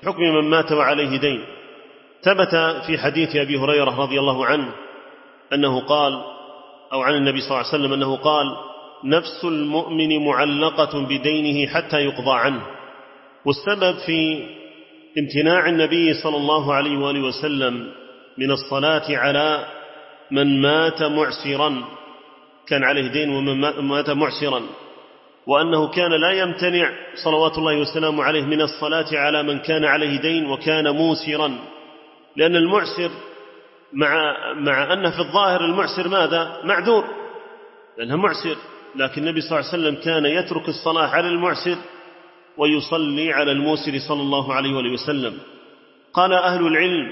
حكم من مات وعليه دين. ثبت في حديث أبي هريرة رضي الله عنه أنه قال، أو عن النبي صلى الله عليه وسلم أنه قال: نفس المؤمن معلقة بدينه حتى يقضى عنه. والسبب في امتناع النبي صلى الله عليه وآله وسلم من الصلاة على من مات معسرا، كان عليه دين ومن مات معسرا، وأنه كان لا يمتنع صلوات الله وسلامه عليه من الصلاة على من كان عليه دين وكان موسرا، لأن المعسر مع أن في الظاهر المعسر ماذا؟ معذور، لأنه معسر، لكن النبي صلى الله عليه وسلم كان يترك الصلاة على المعسر ويصلي على الموسر صلى الله عليه وسلم. قال أهل العلم: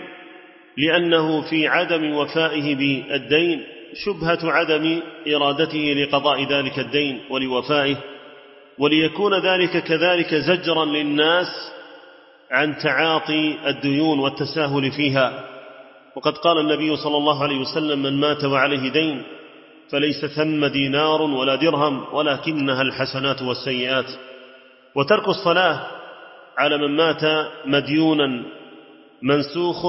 لأنه في عدم وفائه بالدين شبهة عدم إرادته لقضاء ذلك الدين ولوفائه، وليكون ذلك كذلك زجرا للناس عن تعاطي الديون والتساهل فيها. وقد قال النبي صلى الله عليه وسلم: من مات وعليه دين فليس ثم دينار ولا درهم ولكنها الحسنات والسيئات. وترك الصلاة على من مات مديونا منسوخ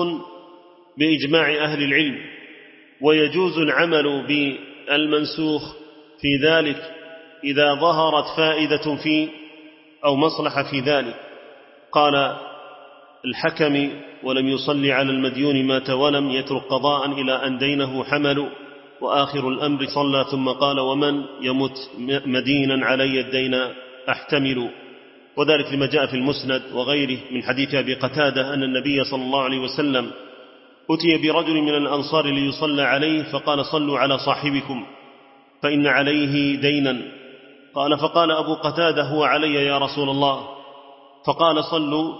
بإجماع أهل العلم، ويجوز العمل بالمنسوخ في ذلك إذا ظهرت فائدة فيه أو مصلحة في ذلك. قال الحكم: ولم يصلي على المديون مات ولم يترك قضاء إلى أن دينه حمل، وآخر الأمر صلى ثم قال: ومن يمت مدينا علي الدين أحتمل. وذلك لما جاء في المسند وغيره من حديث أبي قتادة أن النبي صلى الله عليه وسلم أتي برجل من الأنصار ليصلى عليه فقال: صلوا على صاحبكم فإن عليه دينا. فقال أبو قتادة: هو علي يا رسول الله. فقال: صلوا.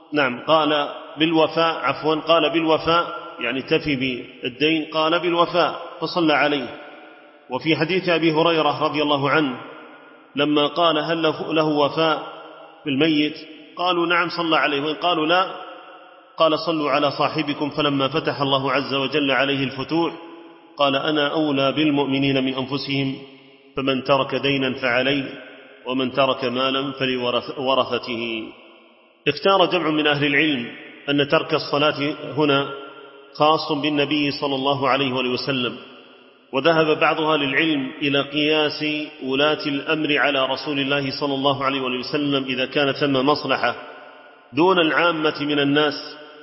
قال بالوفاء، قال بالوفاء يعني تفي بالدين، قال بالوفاء، فصلى عليه. وفي حديث أبي هريرة رضي الله عنه لما قال: هل له وفاء بالميت؟ قالوا: نعم صلى عليه. وإن قالوا لا، قال: صلوا على صاحبكم. فلما فتح الله عز وجل عليه الفتوح قال: أنا أولى بالمؤمنين من أنفسهم، فمن ترك دينا فعليه، ومن ترك مالا فلورثته. اختار جمع من أهل العلم أن ترك الصلاة هنا خاص بالنبي صلى الله عليه وسلم، وذهب بعض أهل العلم إلى قياس ولاة الأمر على رسول الله صلى الله عليه وسلم إذا كان ثم مصلحة دون العامة من الناس،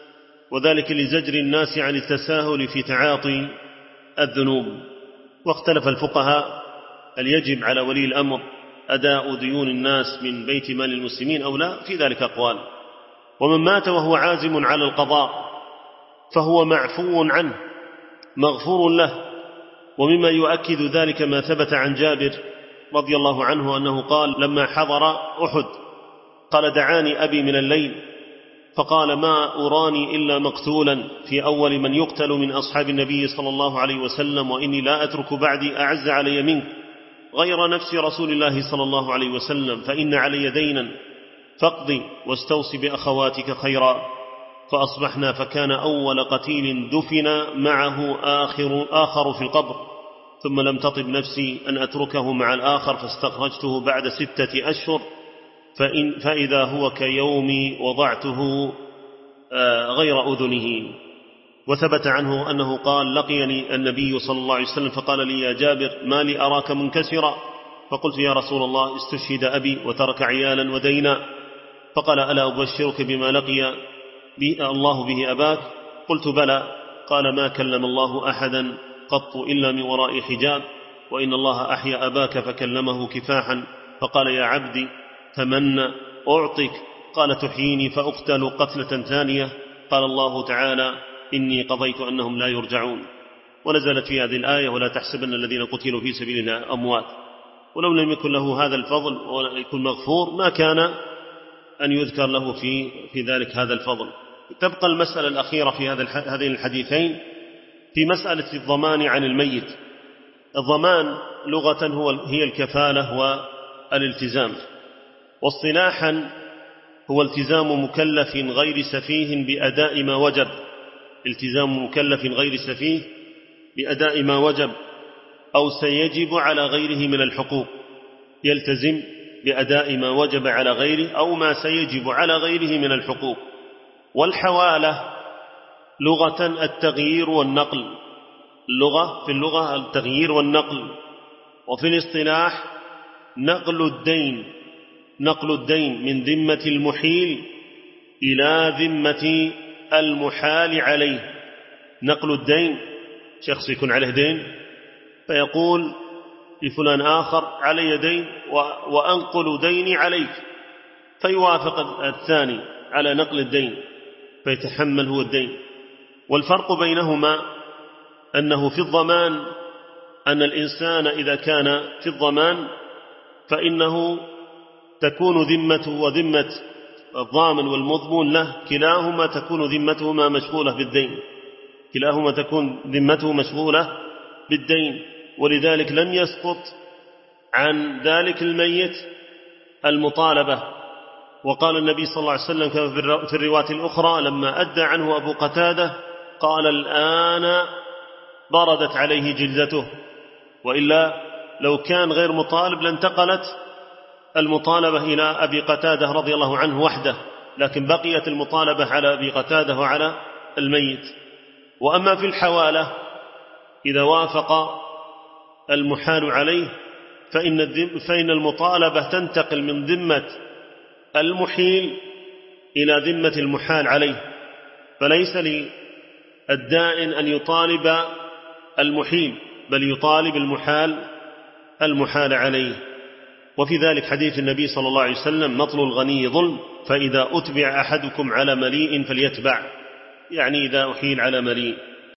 وذلك لزجر الناس عن التساهل في تعاطي الذنوب. واختلف الفقهاء: هل يجب على ولي الأمر أداء ديون الناس من بيت مال المسلمين أو لا؟ في ذلك أقوال. ومن مات وهو عازم على القضاء فهو معفو عنه مغفور له. ومما يؤكد ذلك ما ثبت عن جابر رضي الله عنه أنه قال لما حضر أحد قال: دعاني أبي من الليل فقال: ما أراني إلا مقتولا في أول من يقتل من أصحاب النبي صلى الله عليه وسلم، وإني لا أترك بعدي أعز علي منك غير نفس رسول الله صلى الله عليه وسلم، فإن علي دينا فاقضي واستوصي بأخواتك خيرا. فأصبحنا فكان أول قتيل دفن معه آخر في القبر، ثم لم تطب نفسي أن أتركه مع الآخر، فاستخرجته بعد 6 أشهر فإذا هو كيوم وضعته غير أذنه. وثبت عنه أنه قال: لقيني النبي صلى الله عليه وسلم فقال لي: يا جابر ما لي أراك منكسرا؟ فقلت: يا رسول الله استشهد أبي وترك عيالا ودينا. فقال: ألا أبشرك بما لقي الله به أباك؟ قلت: بلى. قال: ما كلم الله أحدا قط إلا من وراء حجاب، وإن الله أحيا أباك فكلمه كفاحا فقال: يا عبدي تمنى أعطك. قال: تحييني فأقتل قتلة ثانية؟ قال الله تعالى: إني قضيت أنهم لا يرجعون. ونزلت في هذه الآية: ولا تحسبن الذين قتلوا في سبيل الله أموات. ولو لم يكن له هذا الفضل ويكون مغفور ما كان أن يذكر له في ذلك هذا الفضل. تبقى المسألة الأخيرة في هذين الحديثين في مسألة الضمان عن الميت. الضمان لغة هي الكفالة والالتزام، واصطلاحا هو التزام مكلف غير سفيه بأداء ما وجب. التزام مكلف غير سفيه بأداء ما وجب أو سيجب على غيره من الحقوق. يلتزم بأداء ما وجب على غيره أو ما سيجب على غيره من الحقوق. والحوالة لغة التغيير والنقل، في اللغة التغيير والنقل، وفي الاصطلاح نقل الدين من ذمة المحيل إلى ذمة المحال عليه. نقل الدين، شخص يكون عليه دين فيقول لفلان آخر علي دين وأنقل ديني عليك، فيوافق الثاني على نقل الدين فيتحمل هو الدين. والفرق بينهما أنه في الضمان، أن الإنسان إذا كان في الضمان فإنه تكون ذمته وذمة الضامن والمضمون له كلاهما تكون ذمتهما مشغولة بالدين، كلاهما تكون ذمته مشغولة بالدين، ولذلك لم يسقط عن ذلك الميت المطالبة. وقال النبي صلى الله عليه وسلم كما في الرواية الأخرى لما أدى عنه أبو قتادة قال الآن بردت عليه جلدته، وإلا لو كان غير مطالب لانتقلت المطالبة إلى أبي قتادة رضي الله عنه وحده، لكن بقيت المطالبة على أبي قتادة وعلى الميت. وأما في إذا وافق المحال عليه فإن المطالبة تنتقل من ذمة المحيل إلى ذمة المحال عليه، فليس للدائن أن يطالب المحيل بل يطالب المحال عليه. وفي ذلك حديث النبي صلى الله عليه وسلم مطل الغني ظلم، فإذا أتبع أحدكم على مليء فليتبع، يعني إذا أحيل على مليء.